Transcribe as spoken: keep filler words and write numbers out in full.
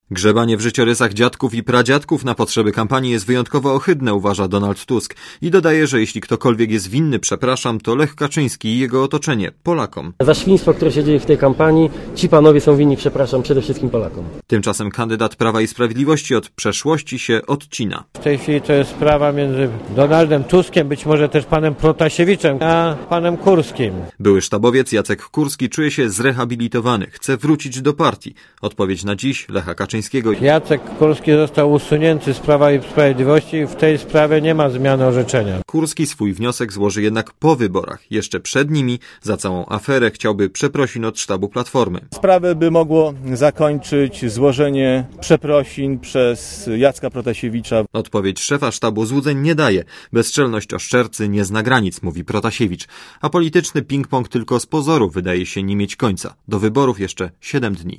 Grzebanie w życiorysach dziadków i pradziadków na potrzeby kampanii jest wyjątkowo ohydne, uważa Donald Tusk. I dodaje, że jeśli ktokolwiek jest winny, przepraszam, to Lech Kaczyński i jego otoczenie, Polakom. Za świństwo, które się dzieje w tej kampanii, ci panowie są winni, przepraszam, przede wszystkim Polakom. Tymczasem kandydat Prawa i Sprawiedliwości od przeszłości się odcina. W tej chwili to jest sprawa między Donaldem Tuskiem, być może też panem Protasiewiczem, a panem Kurskim. Były sztabowiec Jacek Kurski czuje się zrehabilitowany, chce wrócić do partii. Odpowiedź na dziś Lecha Kaczyńskiego. Jacek Kurski został usunięty z Prawa i Sprawiedliwości i w tej sprawie nie ma zmiany orzeczenia. Kurski swój wniosek złoży jednak po wyborach. Jeszcze przed nimi za całą aferę chciałby przeprosin od sztabu Platformy. Sprawę by mogło zakończyć złożenie przeprosin przez Jacka Protasiewicza. Odpowiedź szefa sztabu złudzeń nie daje. Bezczelność oszczercy nie zna granic, mówi Protasiewicz. A polityczny ping-pong tylko z pozoru wydaje się nie mieć końca. Do wyborów jeszcze siedem dni.